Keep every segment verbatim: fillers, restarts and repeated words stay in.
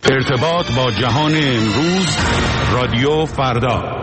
ارتباط با جهان امروز، رادیو فردا.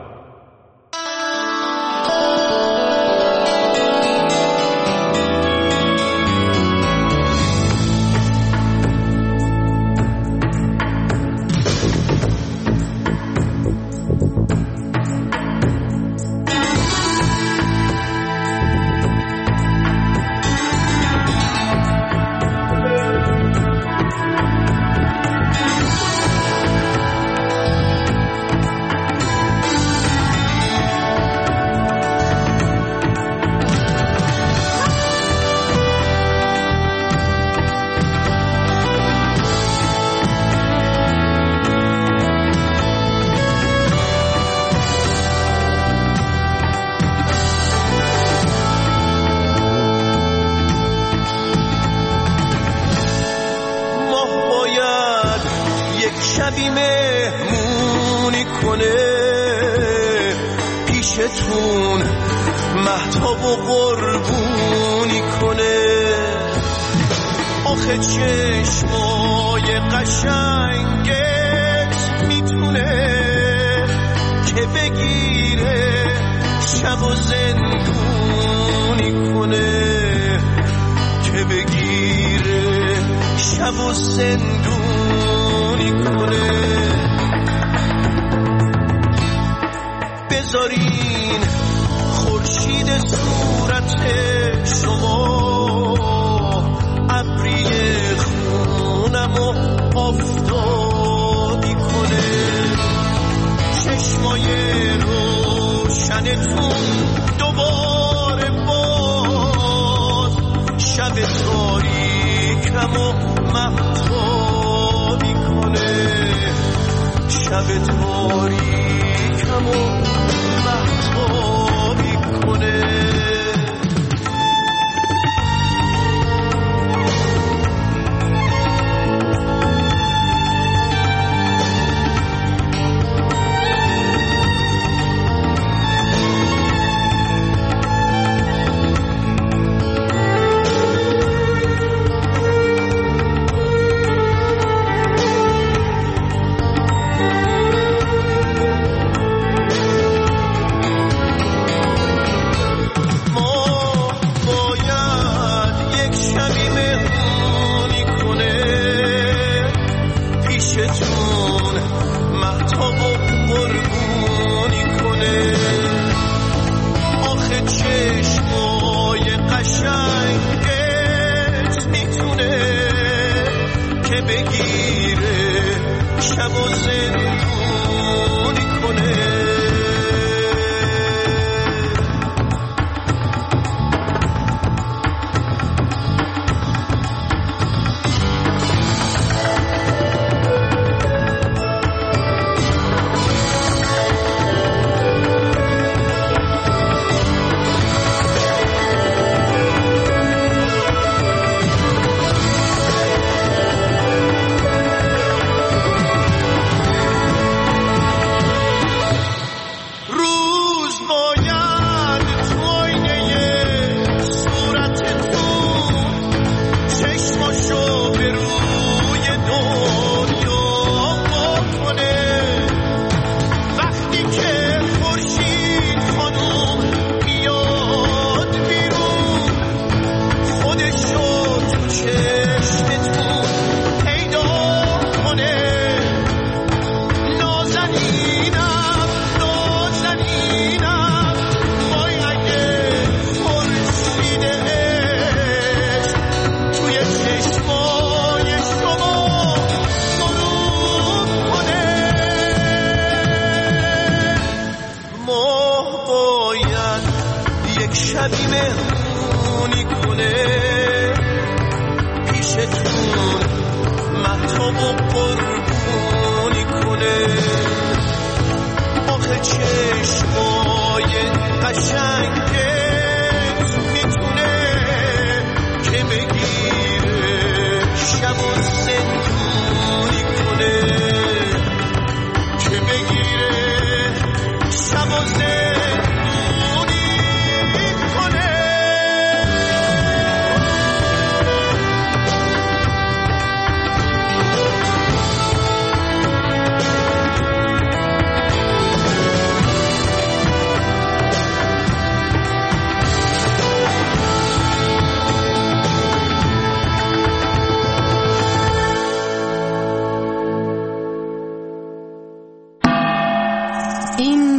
شبی مهمونی کنه پیشتون، مهتاب و قربونی کنه. آخه چشمای قشنگت میتونه که بگیره شب و زندونی کنه، که بگیره شب و زندونی کنه. بذارین خورشید صورت شما ابری خونمو آفتابی کنه. چشمای روشنتون دوباره باز شب تاریکمو مهتابی کنه، شب تاریکمو مهتابی کنه.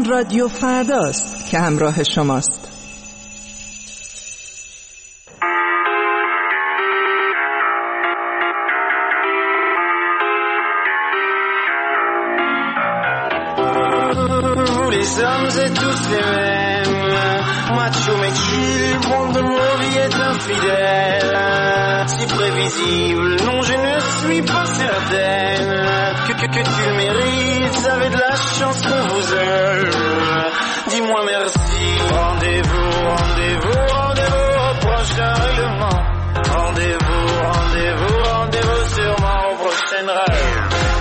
رادیو فرداست که همراه شماست. Les hommes et tous les mêmes, macho mais chill, bande de mauviettes infidèles. Si prévisible, non je ne suis pas certaine que, que, que tu le mérites, vous avez de la chance qu'on vous aime. Dis-moi merci. Rendez-vous, rendez-vous, rendez-vous au prochain règlement. Rendez-vous, rendez-vous, rendez-vous sûrement au prochain rêve.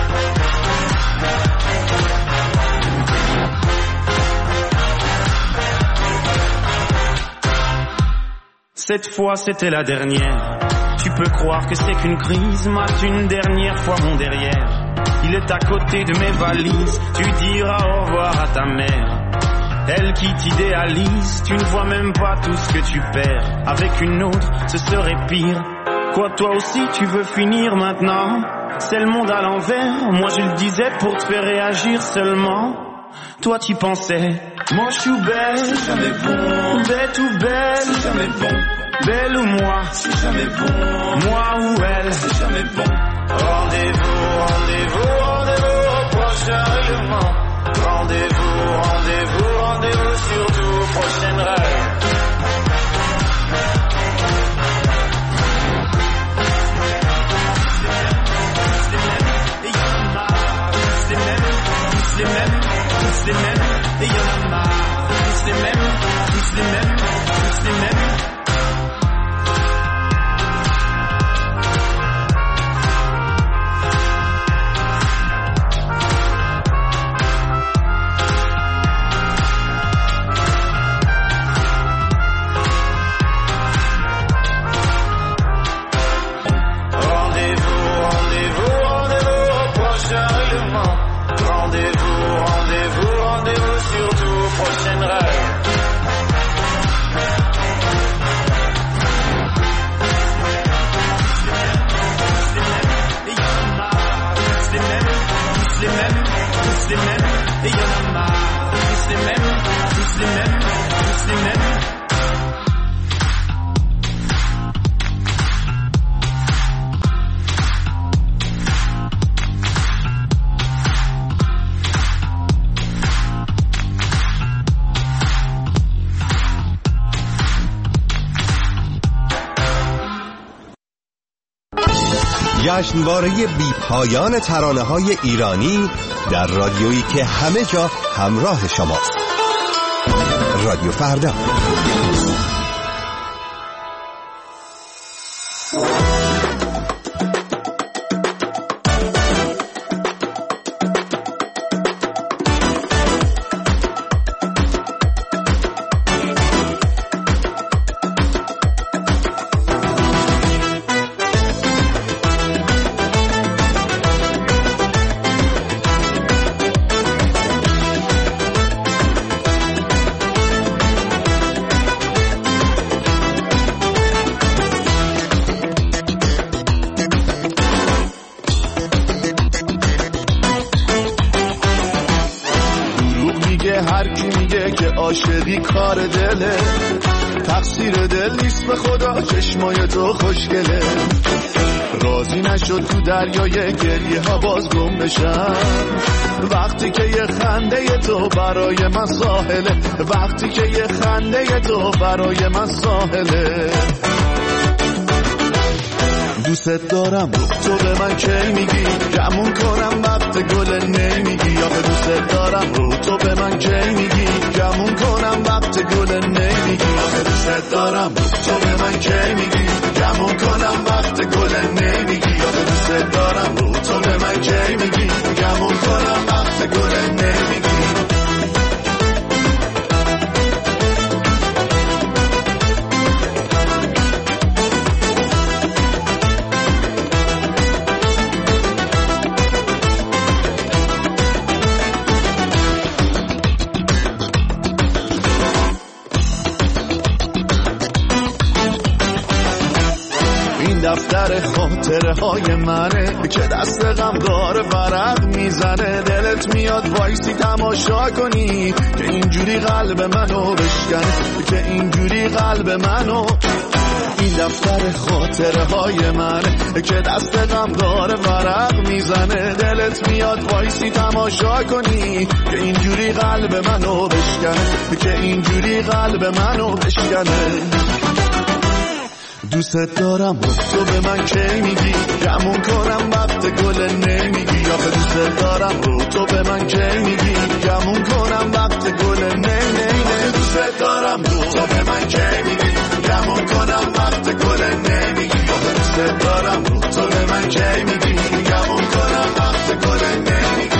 Cette fois c'était la dernière. Tu peux croire que c'est qu'une crise, mate une dernière fois mon derrière. Il est à côté de mes valises, tu diras au revoir à ta mère. Elle qui t'idéalise, tu ne vois même pas tout ce que tu perds. Avec une autre, ce serait pire. Quoi, toi aussi tu veux finir maintenant? C'est le monde à l'envers, moi je le disais pour te faire réagir seulement. Toi tu pensais, moi je suis belle, c'est jamais bon. Bête ou belle, c'est jamais bon. Belle ou moi, c'est jamais bon. Moi ou elle, c'est jamais bon. Rendez-vous, rendez-vous, rendez-vous au prochain règlement. Rendez-vous, rendez-vous, rendez-vous surtout au prochain rêve. Les mêmes, tous les mêmes, et y'en a marre. Tous les mêmes, tous les mêmes, tous les mêmes. Rendez-vous, rendez-vous, rendez-vous au prochain règlement. Rendez-vous, rendez-vous, rendez-vous surtout au prochain rêve. Les mêmes, tous les mêmes, tous les mêmes, et y'en a marre. Tous les mêmes, tous les mêmes, tous les mêmes. جشنواره بی پایان ترانه‌های ایرانی در رادیویی که همه جا همراه شماست. رادیو فردا. عاشقی کار دله، تقصیر دل نیست به خدا، چشمای تو خوشگله. راضی نشد تو دریای گریه ها باز گم بشم، وقتی که یه خنده تو برای من ساحله، وقتی که یه خنده تو برای من ساحله. دوست دارم تو به من کی میگی، گمون کنم وقت گل نمیگی. آخه دوست دارم رو تو به من کی میگی، گمون کنم وقت گل نمیگی. آخه دوست دارم رو تو به من کی میگی، گمون کنم وقت گل نمیگی. آخه دوست دارم رو تو به من کی میگی، گمون کنم وقت گل نمیگی. دفتر دفتر خاطره های منه که دست غمدار ورق میزنه. دلت میاد وایسی تماشا کنی که اینجوری قلب منو بشکنه، که اینجوری قلب منو. این دفتر خاطره های منه که دست غمدار ورق میزنه. دلت میاد وایسی تماشا کنی که اینجوری قلب منو بشکنه، که اینجوری قلب منو بشکنه. دوست دارم تو به من کی میگی گمون کنم وقت گل نمیگی. آخه دوست دارم رو تو به من کی میگی گمون کنم وقت گل نمی نمی. دوست دارم رو تو به من کی میگی گمون کنم وقت گل نمیگی. آخه دوست دارم رو تو به من کی میگی گمون کنم وقت گل نمیگی.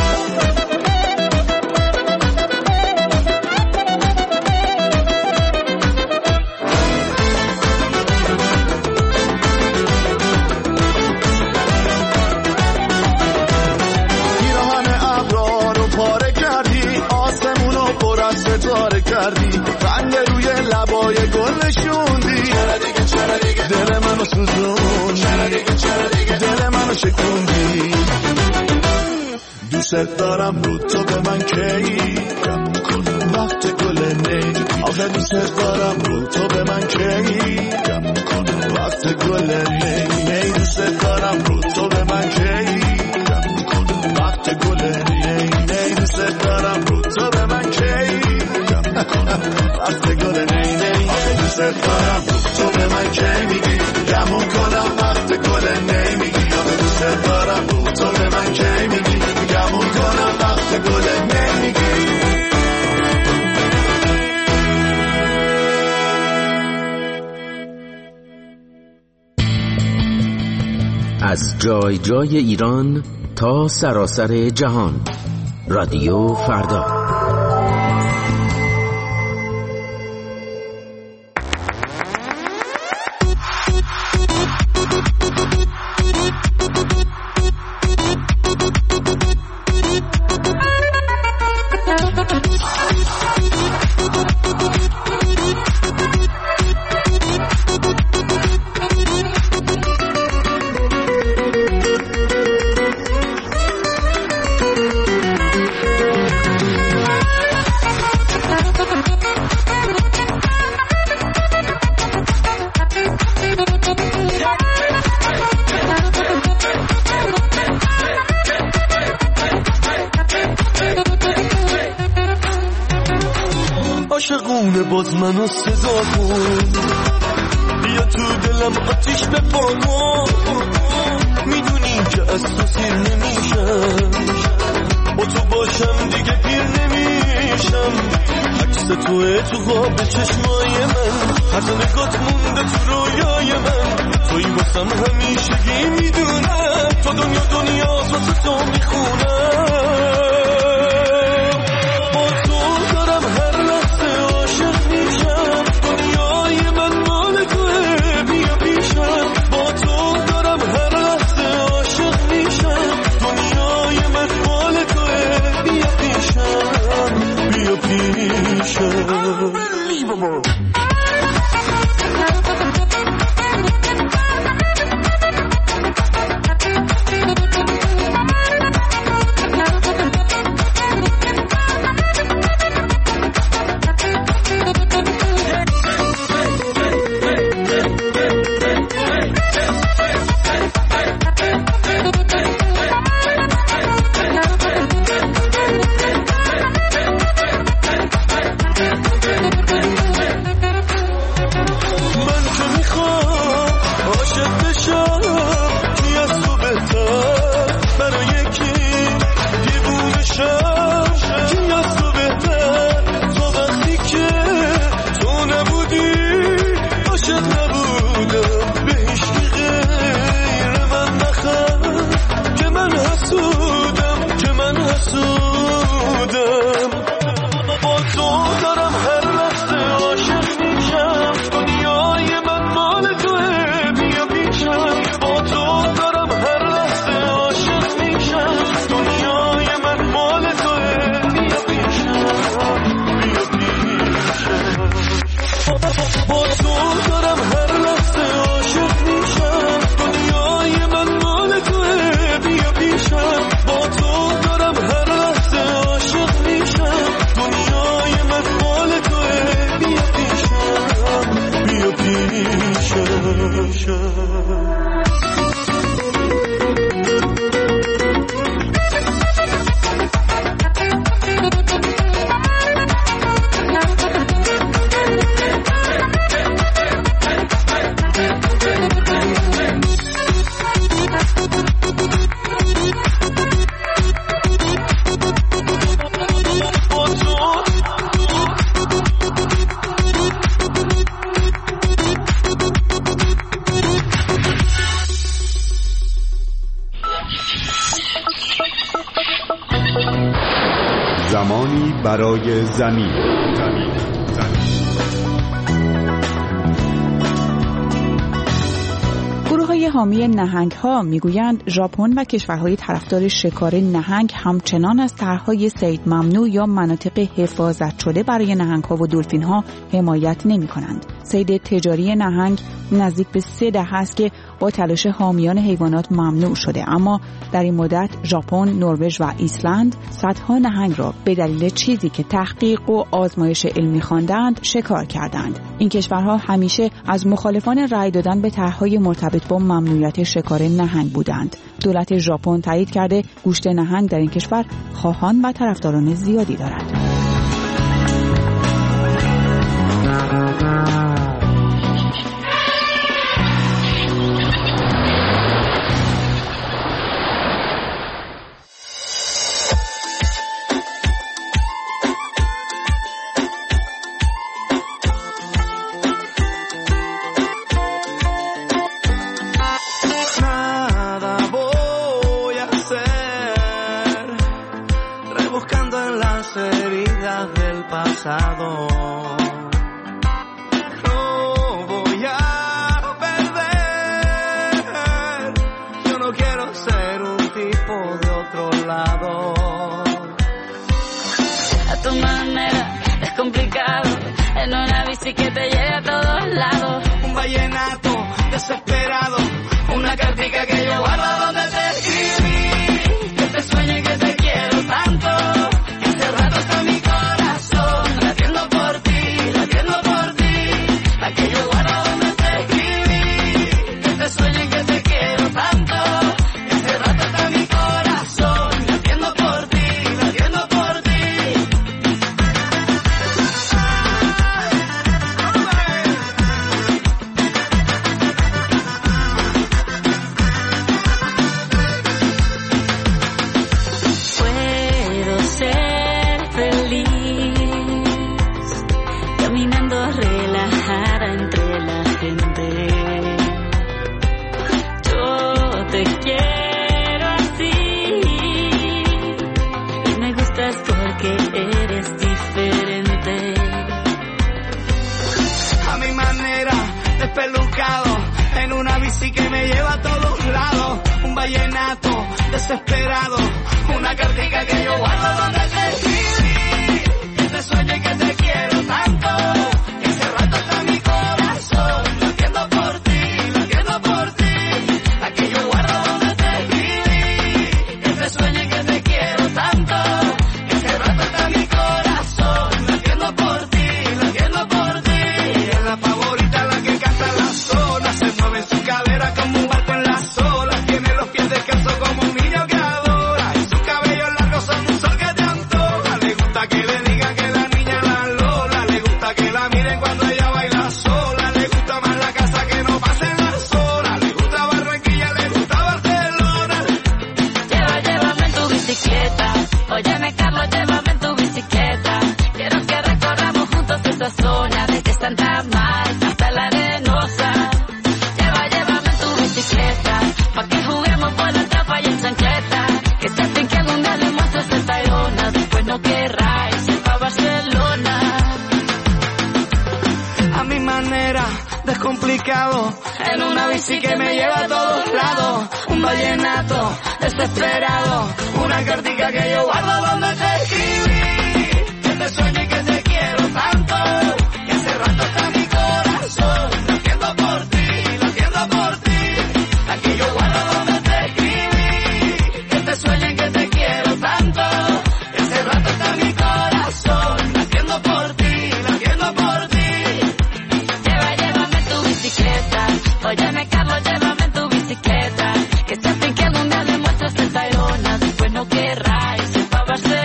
ستاره کردی رنگ روی لبای گل نشوندی. دل منو سوزوندی، دل منو شکوندی. دوست دارم رو تو به من کی گمون کنم وقت گل نمیگی. آخه دوست دارم رو تو به من کی گمون کنم وقت گل نمیگی. دوست دارم رو تو به من کی گمون کنم وقت گل نمیگی. دوست دارم رو تو به من کی وقت گل نی نی. دوست دارم تو به من کی میگی گمون کنم وقت گل نمیگی. دوست دارم تو به من کی میگی گمون کنم وقت گل نمیگی. از جای جای ایران تا سراسر جهان، رادیو فردا. عاشقونه باز منو صدا کن، بیا تو دلم آتیش بپا کن. میدونی که از تو سیر نمیشم، با تو باشم دیگه پیر نمیشم. عکس توه تو خواب چشمای من، هر نگات مونده تو رویای من. توی واسم همیشگی میدونم، تو دنیا دنیا واسه تو میخونم. با تو دارم هر لحظه عاشق میشم، دنیای من مال توه بیا پیشم. با تو دارم هر لحظه عاشق میشم، دنیای من مال توه بیا پیشم، بیا پیشم. زمانی برای زمین. زمین. گروه‌های حامی نهنگ‌ها می‌گویند ژاپن و کشورهای طرفدار شکار نهنگ همچنان از طرح‌های صید ممنوع یا مناطق حفاظت شده برای نهنگ‌ها و دلفین‌ها حمایت نمی‌کنند. صید تجاری نهنگ نزدیک به سه دهه است که با تلاش حامیان حیوانات ممنوع شده، اما در این مدت ژاپن، نروژ و ایسلند صدها نهنگ را به دلیل چیزی که تحقیق و آزمایش علمی خواندند شکار کردند. این کشورها همیشه از مخالفان رأی دادن به طرح‌های مرتبط با ممنوعیت شکار نهنگ بودند. دولت ژاپن تایید کرده گوشت نهنگ در این کشور خواهان و طرفداران زیادی دارد. En una bici que me lleva a todos lados, un vallenato desesperado, una cartica que yo guardo donde te escribí, que te sueño y que te quiero tanto, que hace rato está mi corazón latiendo por ti, latiendo por ti, aquí yo guardo donde te escribí, que te sueño y que te quiero tanto, que hace rato está mi corazón latiendo por ti, latiendo por ti. Lleva, llévame tu bicicleta, óyeme Carlos, llévame en tu bicicleta, que se fin que algún día le muestras esa irona, después no querrás ir pa' Barcelona.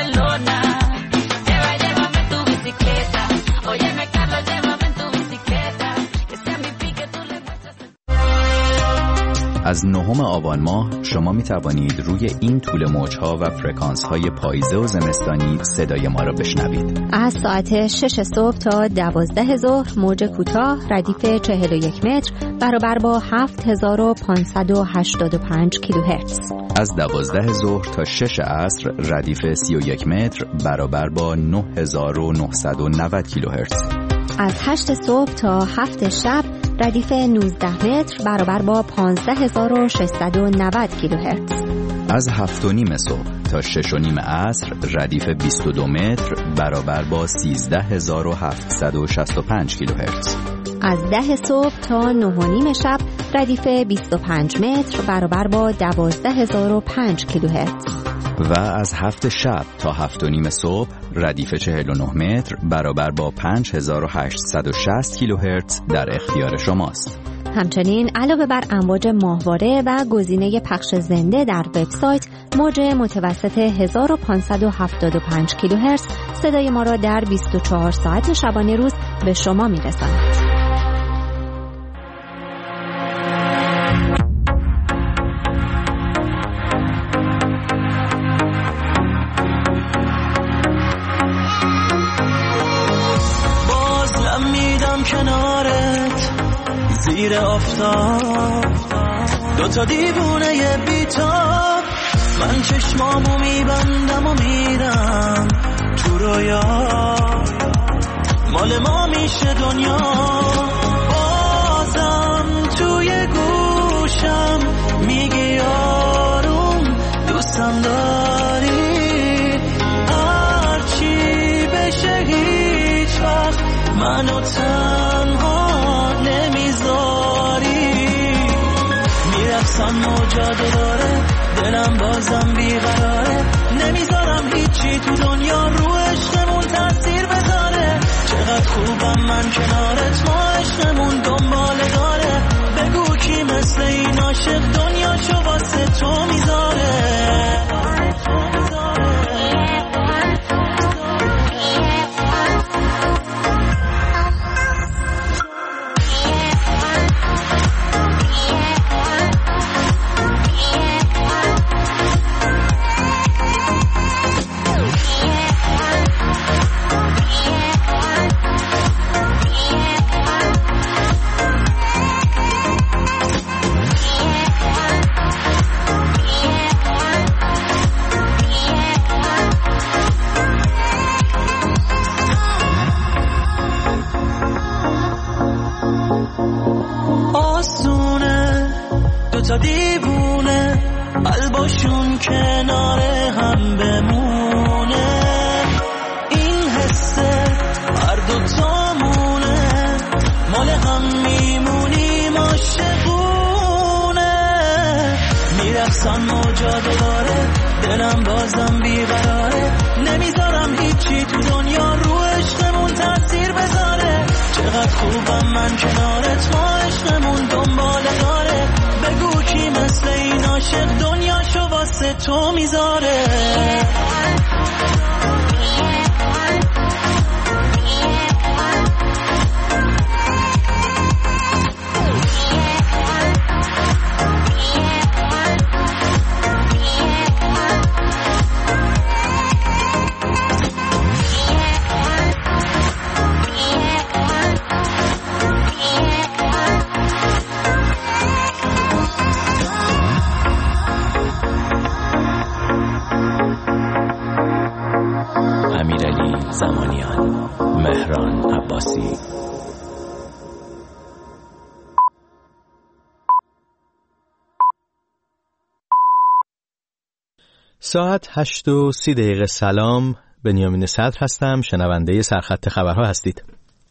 از نهم آبان ماه شما می توانید روی این طول موجها و فرکانس های پاییزه و زمستانی صدای ما را بشنوید. از ساعت شش صبح تا دوازده ظهر موج کوتاه ردیف چهل و یک متر برابر با هفت هزار و پانصد و هشتاد و پنج کیلوهرتز. از دوازده ظهر تا شش عصر ردیف سی و یک متر برابر با نه هزار و نهصد و نود کیلوهرتز. از هشت صبح تا هفت شب ردیف نوزده متر برابر با پانزده هزار و ششصد و نود کیلوهرتز. از هفت و نیم صبح تا شش و نیم عصر ردیف بیست و دو متر برابر با سیزده هزار و هفتصد و شصت و پنج کیلوهرتز. از ده صبح تا نه و نیم شب ردیف بیست و پنج متر برابر با دوازده هزار و پنج کیلوهرتز. و از هفت شب تا هفت و نیم صبح ردیف چهل و نه متر برابر با پنج هزار و هشتصد و شصت کیلوهرتز در اختیار شماست. همچنین علاوه بر امواج ماهواره و گزینه پخش زنده در وبسایت، موج متوسط هزار و پانصد و هفتاد و پنج کیلوهرتز صدای ما را در بیست و چهار ساعت شبانه روز به شما می‌رساند. زیر آفتاب دوتا دیوونه بیتاب، من چشمامو میبندم و میرم تو رویا، مال ما میشه دنیا. بازم توی گوشم میگی آروم دوستم داری، هرچی بشه هیچ وقت منو تنها میرقصم موجاده داره، دلم بازم بیقراره، نمیذارم هیچی تو دنیا رو عشقمون تاثیر بذاره. چقدر خوبم من کنارت، ما عشقمون دنباله داره، بگو کی مثل این عاشق دنیاشو واسه تو میذاره. تا دیوونه قلباشون کنار هم بمونه، این حسه هر دوتامونه، مال هم میمونیم عاشقونه. میرقصم موجا دوباره، دلم بازم بیقراره، نمیذارم هیچی تو دنیا رو عشقمون تاثیر بذاره. چقدر خوبم من کنارت، ما عشقمون دنباله داره، بگو کی مثل این عاشق دنیاشو واسه تو میذاره. امیرعلی زمانیان، مهران عباسی. ساعت هشت و سی دقیقه. سلام، بنیامین صدر هستم، شنونده سرخط خبرها هستید.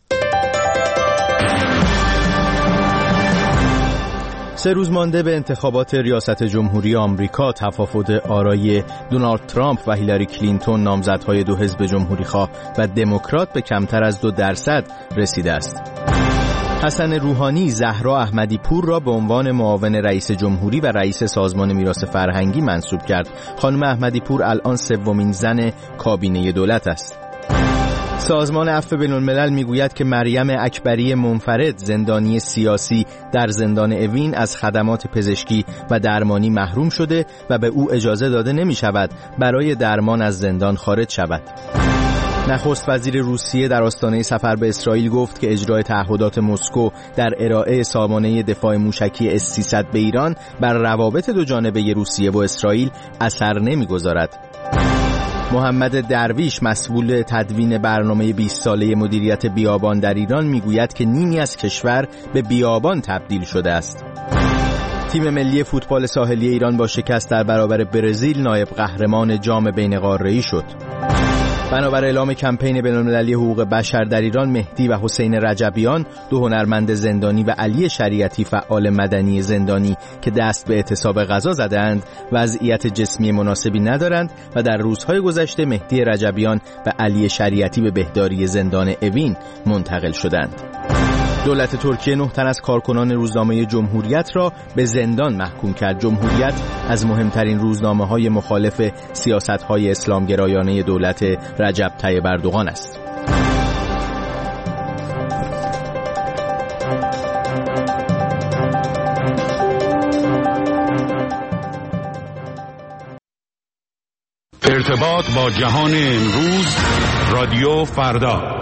سه روز مانده به انتخابات ریاست جمهوری آمریکا، تفاوت آرای دونالد ترامپ و هیلاری کلینتون نامزدهای دو حزب جمهوریخواه و دموکرات به کمتر از دو درصد رسیده است. حسن روحانی زهرا احمدی پور را به عنوان معاون رئیس جمهوری و رئیس سازمان میراث فرهنگی منصوب کرد. خانم احمدی پور الان سومین زن کابینه دولت است. سازمان عفو بین‌الملل میگوید که مریم اکبری منفرد، زندانی سیاسی در زندان اوین، از خدمات پزشکی و درمانی محروم شده و به او اجازه داده نمی شود برای درمان از زندان خارج شود. نخست وزیر روسیه در آستانه سفر به اسرائیل گفت که اجرای تعهدات مسکو در ارائه سامانه دفاع موشکی اس سیصد به ایران بر روابط دو جانبه روسیه و اسرائیل اثر نمی‌گذارد. محمد درویش، مسئول تدوین برنامه بیست ساله مدیریت بیابان در ایران، میگوید که نیمی از کشور به بیابان تبدیل شده است. تیم ملی فوتبال ساحلی ایران با شکست در برابر برزیل نایب قهرمان جام بین‌قاره‌ای شد. بنابر اعلام کمپین بین‌المللی حقوق بشر در ایران، مهدی و حسین رجبیان، دو هنرمند زندانی، و علی شریعتی، فعال مدنی زندانی که دست به اعتصاب غذا زدند، وضعیت جسمی مناسبی ندارند و در روزهای گذشته مهدی رجبیان و علی شریعتی به بهداری زندان اوین منتقل شدند. دولت ترکیه نه تن از کارکنان روزنامه جمهوریت را به زندان محکوم کرد. جمهوریت از مهمترین روزنامه‌های مخالف سیاست‌های اسلامگرایانه دولت رجب طیب اردوغان است. ارتباط با جهان امروز، رادیو فردا.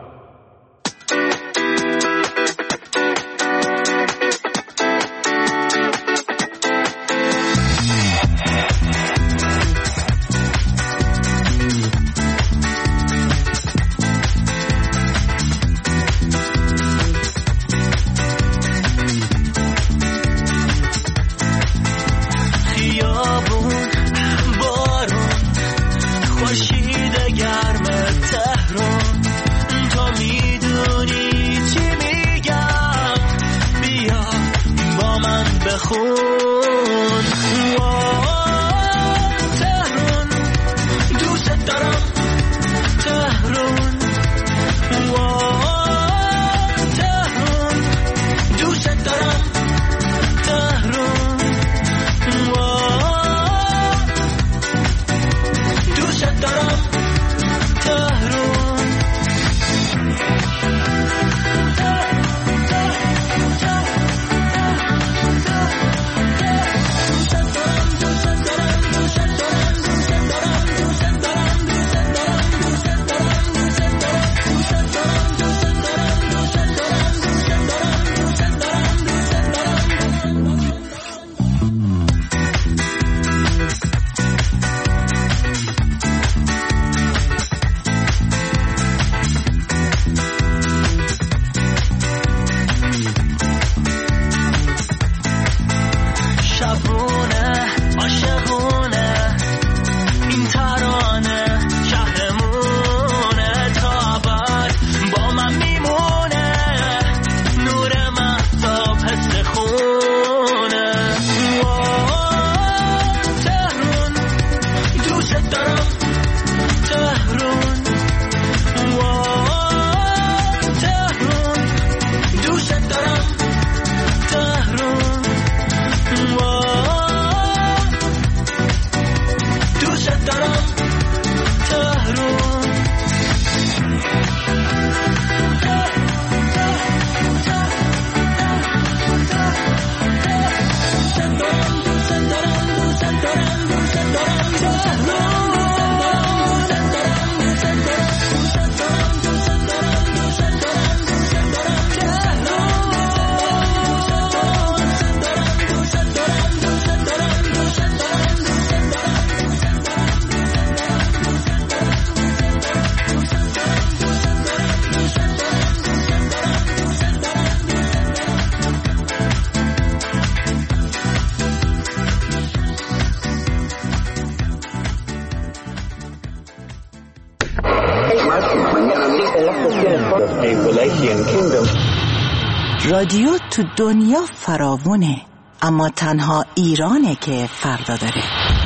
رادیو تو دنیا فراوونه، اما تنها ایرانه که فردا داره.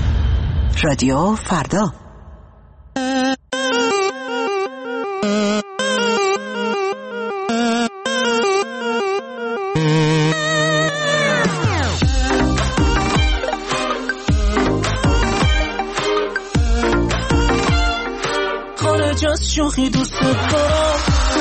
رادیو فردا. خارج از شوخی دوست دارم.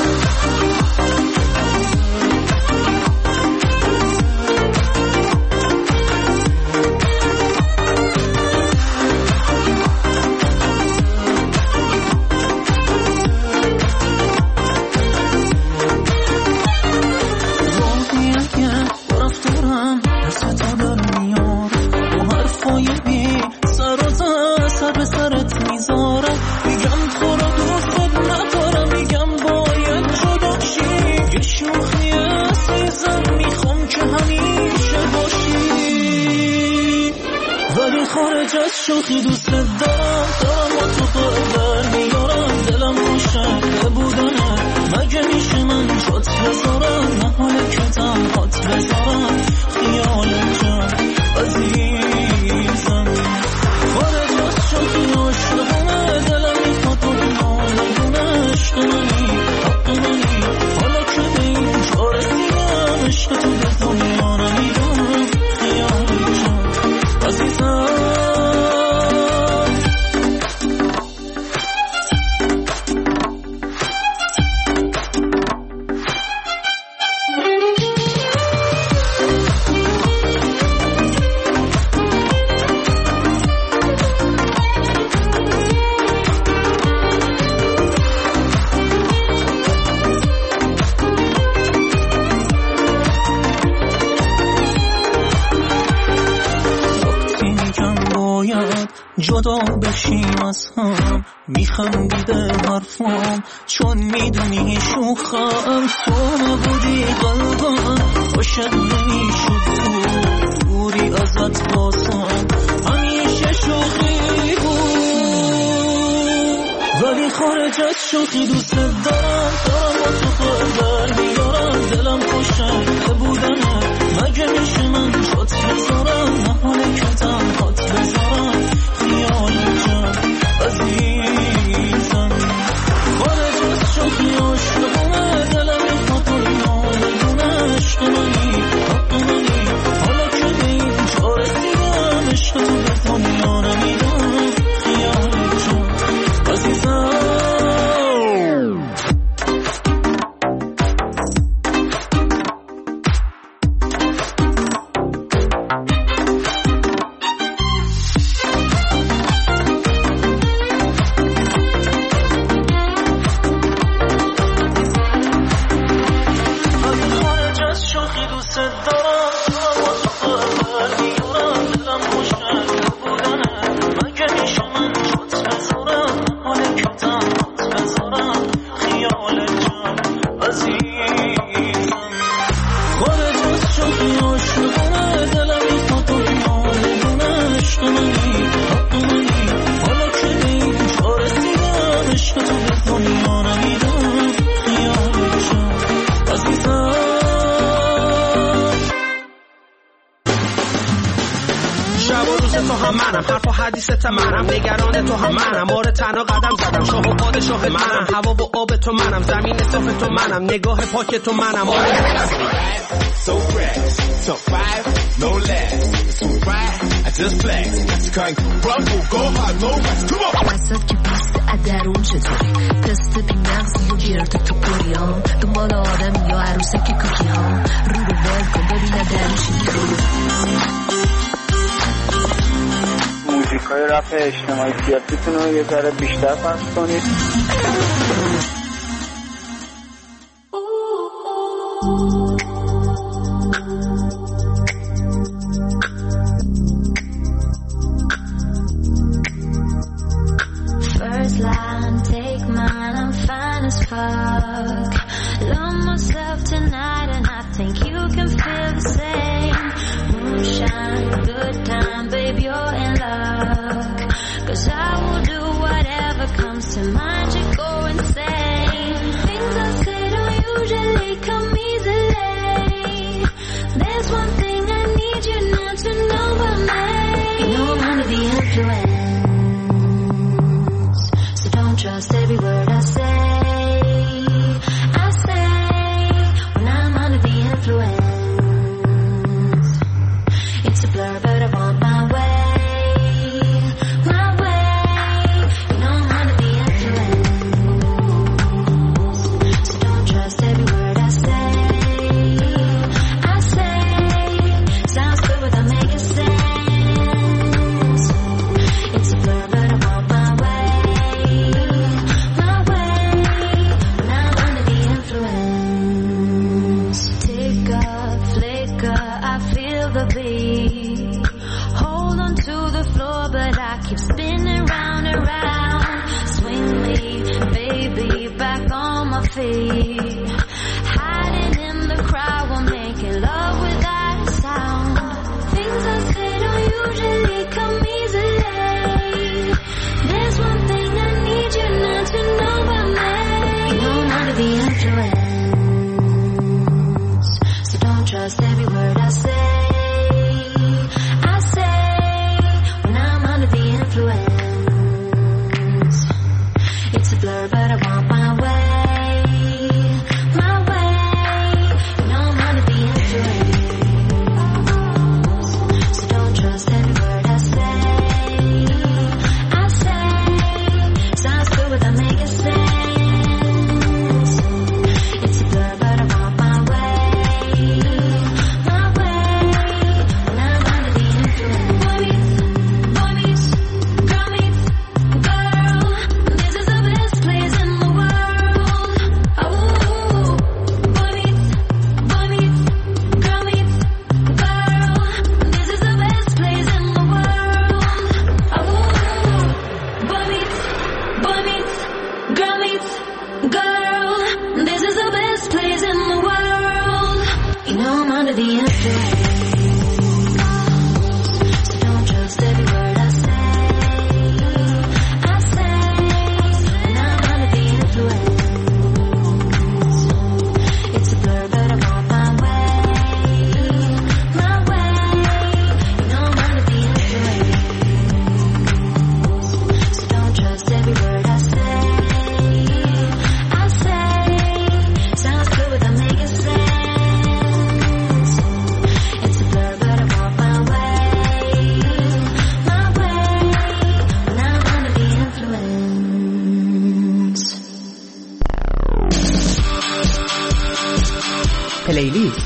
شوخی دوست دارم دارم با تو قدر میارم دلم خوشه بودنه مگه میشه من جات بذارم نه حال کتم هات بذارم خیالت جان عزیزم خارج از شوخی عاشقانه دلم میخواد تو نالگونه عشق منی حق منی حالا که به این جا رسیدم عشق تو به دنیا نمیدم خیالت جان عزیزم. جدا بشیم از هم میخندیده حرفم چون میدونی شوخم تو نبودی قلبم خوشت نمیشد تو دوری ازت باسم همیشه شوخی بود ولی خارج از شوخی دوست دارم دارم با تو قدر میارم دلم خوشه بودنه مگه میشه من جات بذارم نه حال کتم هات بذارم خیالت جان عزیزم خارج از شوخی عاشقانه دلم میخواد تو نالگونه عشق منی حق منی حالا که به این جا رسیدم عشق تو به دنیا نمیدم خیالت جان عزیزم. منم نگران تو هم منم آره تنها قدم زدم شاه و پادشاه منم هوا و آب تو منم زمین صاف تو منم نگاه پاک تو منم آره so fresh so five no less so right I just flex you can't rumble go hard no rest come on واسه که بیست ادرون چطوری تست بی مغزی و گرد تو پریام دنبال آدم یا عروسه که کوکی ها رو رو ول کن ببینه درش موزیکای رپ اجتماعی سیاسیتون رو یه ذره بیشتر پخش کنید. First line, take mine, I'm fine as fuck. Love myself tonight and I think you can feel the same. Moonshine, good time, babe, you're in luck. Cause I will do whatever comes to mind, you go insane. Things I say don't usually come easily. There's one thing I need you not to know about me. You know I'm under the influence, so don't trust every word I say. I say when I'm under the influence, it's a blur but I want my way. My way, you know I'm under the influence. spinning round and round. Swing me, baby, back on my feet. Hiding in the crowd, we're making love without a sound. Things I say don't usually come easily. There's one thing I need you not to know about me. You know I'm under the influence, so don't trust every word I say. I say when I'm under the influence, it's a blur, but I want my way. My way. You know I'm under the influence, so don't trust every word I say. I say sounds good without making sense. It's a blur, but I want my way. My way. When I'm under the influence. Boy meets, boy meets, girl meets, girl. This is the best place in the world. Oh, boy meets, boy meets, girl meets, girl. This is the best place in the world. Oh, boy meets, boy meets, girl meets, girl. This is the best place in the world. You know I'm under the influence, so don't trust every word I say. I say when I'm under the influence, it's a blur, but I want my way. My way. You know I'm under the influence, so don't trust every word I say. I say sounds good without making sense. It's a blur, but I want my way. My way. When I'm under the influence. پلیلیست.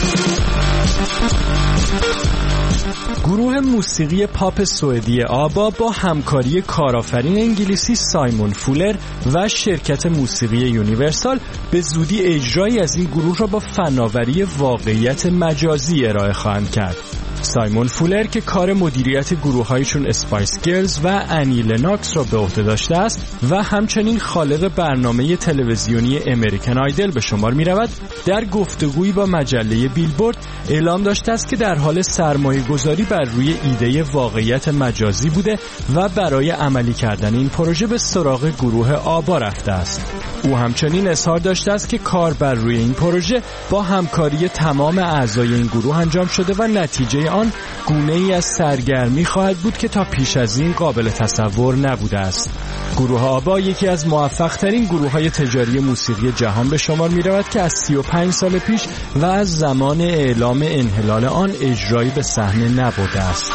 گروه موسیقی پاپ سوئدی آبا با همکاری کارآفرین انگلیسی سایمون فولر و شرکت موسیقی یونیورسال به زودی اجرایی از این گروه را با فناوری واقعیت مجازی ارائه خواهند کرد. سایمون فولر که کار مدیریت گروه‌هایی چون اسپایس گرلز و انی لناکس را به عهده داشته است و همچنین خالق برنامه تلویزیونی امریکن آیدل به شمار می‌رود، در گفتگویی با مجله بیلبورد اعلام داشته است که در حال سرمایه‌گذاری بر روی ایده واقعیت مجازی بوده و برای عملی کردن این پروژه به سراغ گروه آبا رفته است. او همچنین اظهار داشته است که کار بر روی این پروژه با همکاری تمام اعضای این گروه انجام شده و نتیجه آن گونه‌ای از سرگرمی خواهد بود که تا پیش از این قابل تصور نبوده است. گروه آبا یکی از موفق‌ترین گروه‌های تجاری موسیقی جهان به شمار می‌رود که از سی و پنج سال پیش و از زمان اعلام انحلال آن اجرایی به صحنه نبرده است.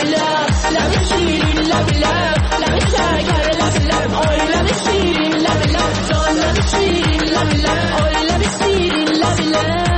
لب لب لب شیرین لب لب لب شکر لب لب آی لب شیرین لب لب جان لب شیرین لب لب آی لب شیرین لب لب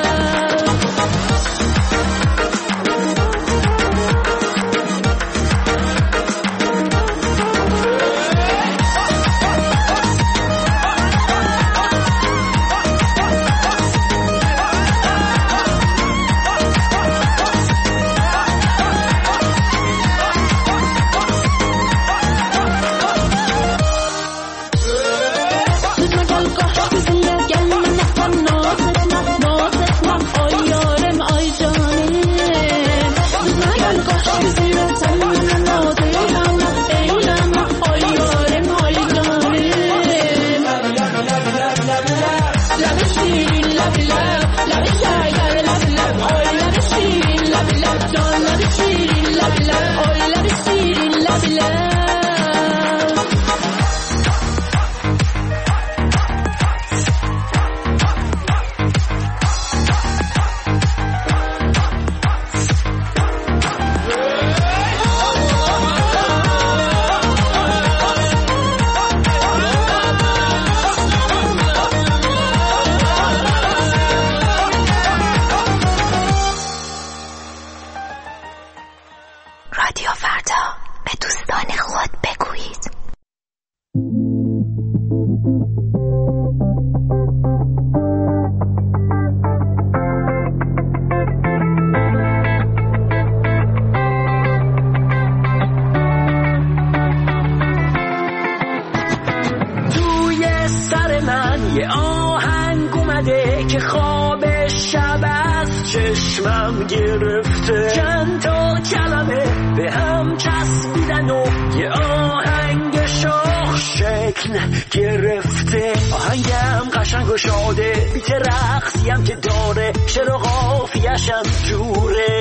گرفته آهنگم قشنگ و شاده بیت رقصیم که داره شعر و قافیه‌شم جوره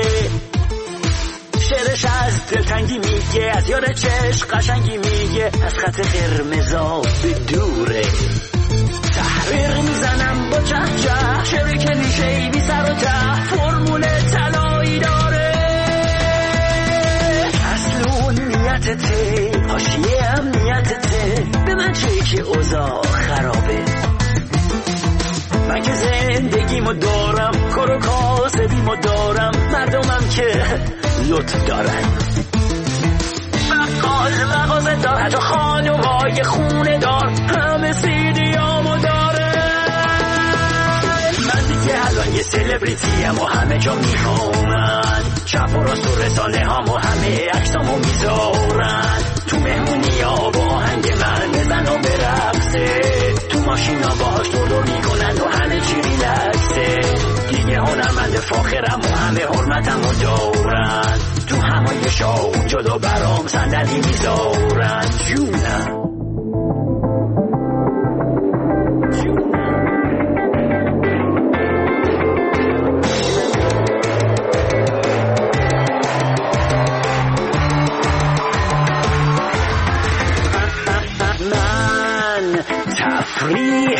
شعرش از دلتنگی میگه از یار چشم قشنگی میگه از خط قرمزا به دوره تحریر میزنم با چه چه شعر کلیشه‌ای بی سر و ته فرمول طلایی داره اصل اون نیتته حاشیه هم نیتته به من چه که اوضاع خرابه من که زندگیمو دارم کار و کاسبیمو دارم مردمم که لطف دارن بقال مغازه دار حتی خانومای خونه دار همه سیدیامو داره من دیگه الان یه سلبریتیم و همه جا میخوامن چپ و راست و رسانه هم و همه عکسامو میذارن تو مهمونی ها با آهنگ من بزن و برقصه تو ماشین ها باهاش دور دور میکنن و همه چی ریلکسه دیگه هنرمند فاخرم و همه حرمتم و دارن تو همایش ها اون جلو برام صندلی میذارن جونم تفریح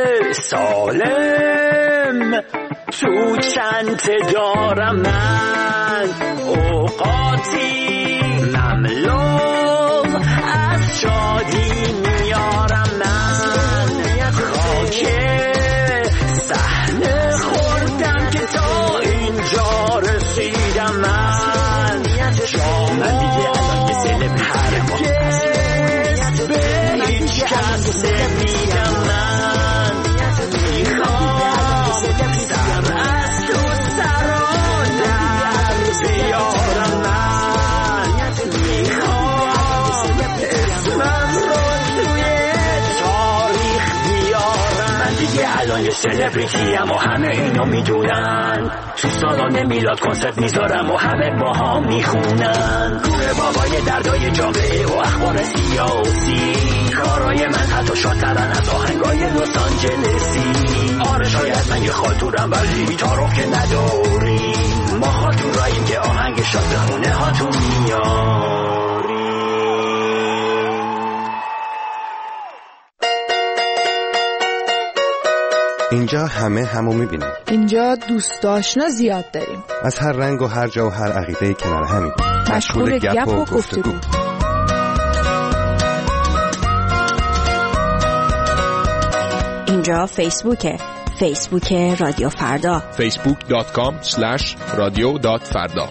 سالم تو چند دارم من اوقاتی مملو از شادی میارم من خاک صحنه خوردم که تا اینجا رسیدم من من دیگه الان یه سلب هرگز به هیچ کس نمیدم من میخوام سر از تو سرانم بیارم من میخوام اسمم رو توی تاریخ بیارم من دیگه الان یه سلبریتیم و همه اینو میدونن تو سالن میلاد کنسرت میذارم و همه با هم میخونن کوه بابای دردای جامعه و اخبار سیاسی کارای من حتی شادترن از آهنگای لس آنجلسی آره شاید من یه خاطورم ولی تعارف که نداریم ما خاطوراییم که آهنگ شاد خونه هاتون میاریم اینجا همه همو میبینیم. اینجا دوست آشنا زیاد داریم. از هر رنگ و هر جا و هر عقیده کنار همین. مشغول گپ و گفتگو. اینجا فیسبوکه. فیسبوک رادیو فردا. فیسبوک دات کام اسلش رادیو دات فردا.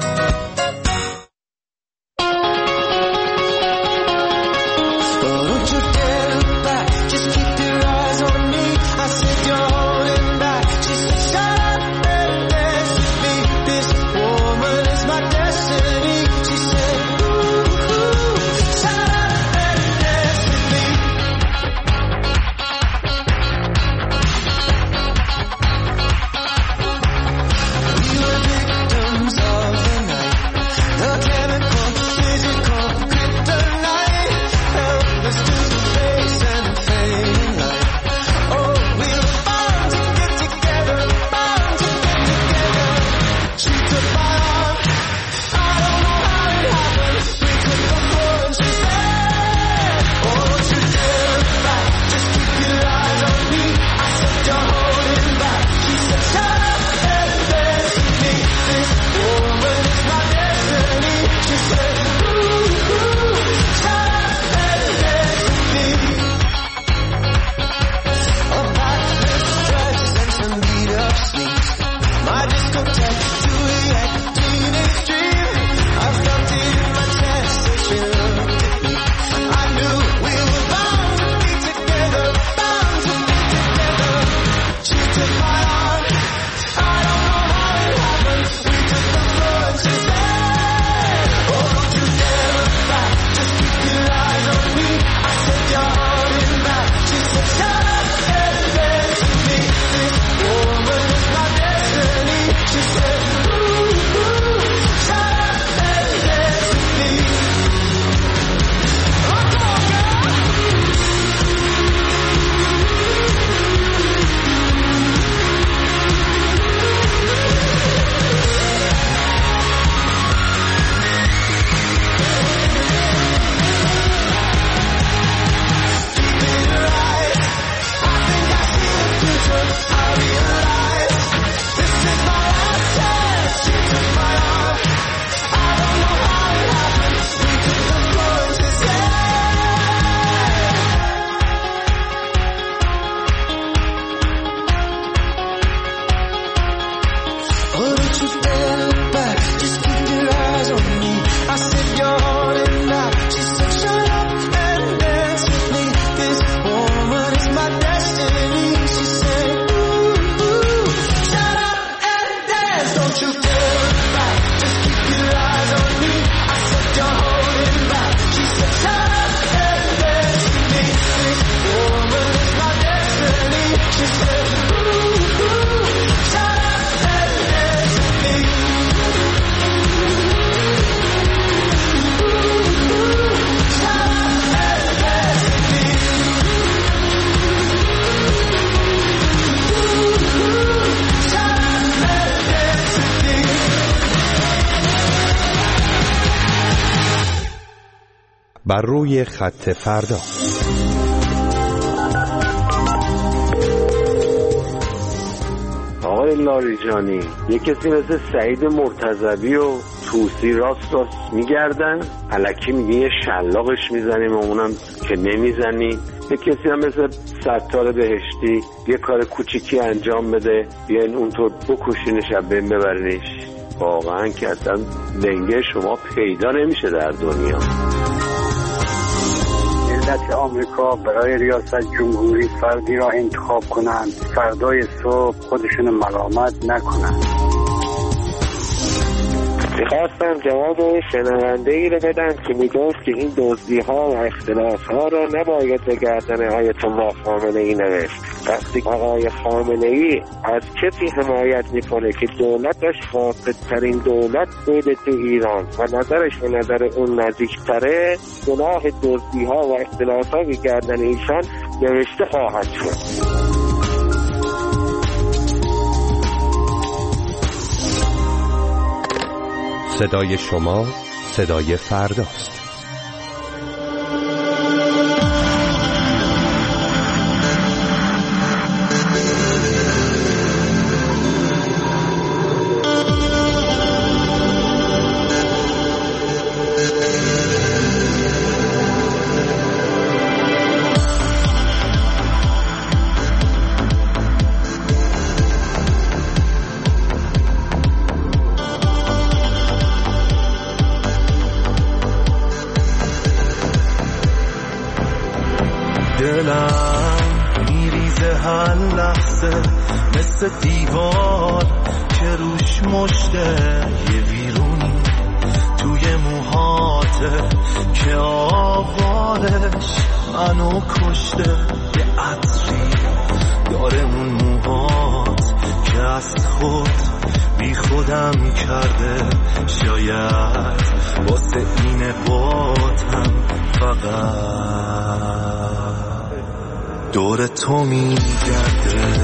بر روی خط فردا. آقای لاریجانی، یه کسی مثل سعید مرتضوی و توسی راست راست میگردن، الکی میگه یه شلاقش میزنیم و اونم که نمیزنی. یه کسی هم مثل ستار بهشتی یه کار کوچیکی انجام بده، بیاین اونطور بکشینش و بین ببرینش. واقعا که اصلا دنگه شما پیدا نمیشه در دنیا. ملت آمریکا برای ریاست جمهوری فردی را انتخاب کنند، فردای صبح خودشون ملامت نکنند. میخواستم جواب شنونده ای رو بدم که میگفت که این دزدی ها و اختلاف ها رو نباید به گردن آیت الله خامنه ای نوشت. وقتی آقای خامنه ای از کسی حمایت میکنه که دولتش فاسدترین دولت بوده تو ایران و نظرش به نظر اون نزدیکتره، گناه دزدی ها و اختلاف ها به گردن ایشان نوشته خواهد شد. صدای شما صدای فرداست. دلم میریزه هر لحظه مثل دیوار که روش مشته یه ویرونی توی موهاته که آوارش منو کشته. یه عطری داره اون موهات که از خود بی خودم کرده، شاید واسه اینه باتم فقط دور تو میگرده،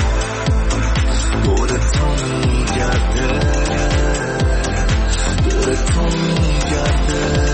دور تو میگرده، دور تو میگرده.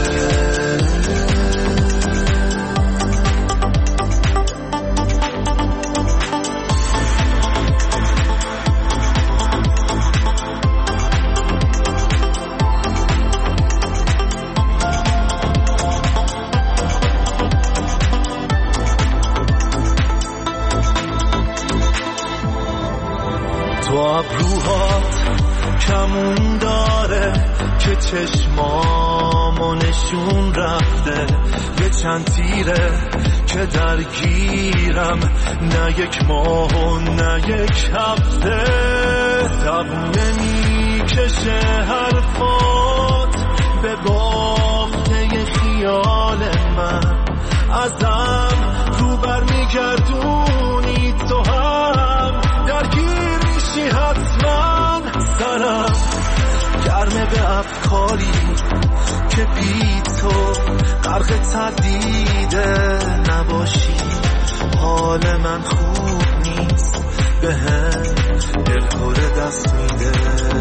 تو ابروهات کمون داره که چشمامو نشون رفته، یه چند تیره که درگیرم، نه یک ماه و نه یک هفته. دوونه میکشه حرفات به بافته خیال من، ازم رو بر میگردونی تو هم درگیر میشی حتما. سرم گرمه به افکاری که بی تو غرق تردیده، نباشی حال من خوب نیست، به هم دلخوره دست میده.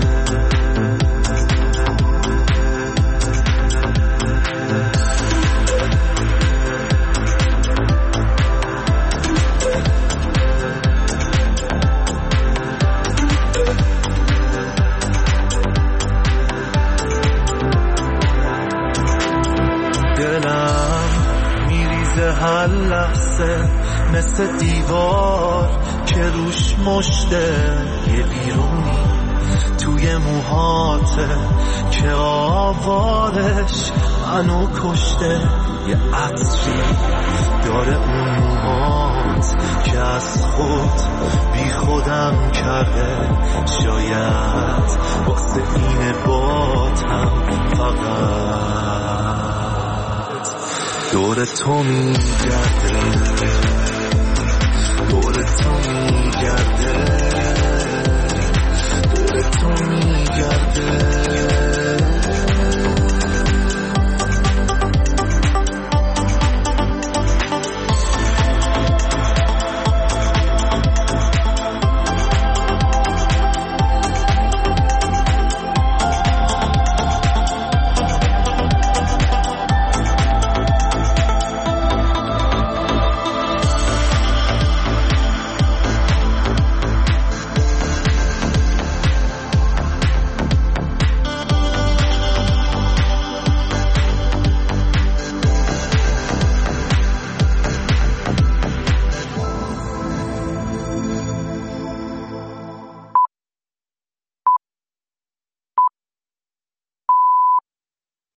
دلم میریزه هر لحظه مثل دیوار که روش مشته، یه بیرونی توی موهاته که آوارش منو کشته. یه عطری داره اون موهات که از خود بی خودم کرده، شاید واسه اینه باتم فقط دور تو میگرده، دور تو میگرده، دور تو میگرده.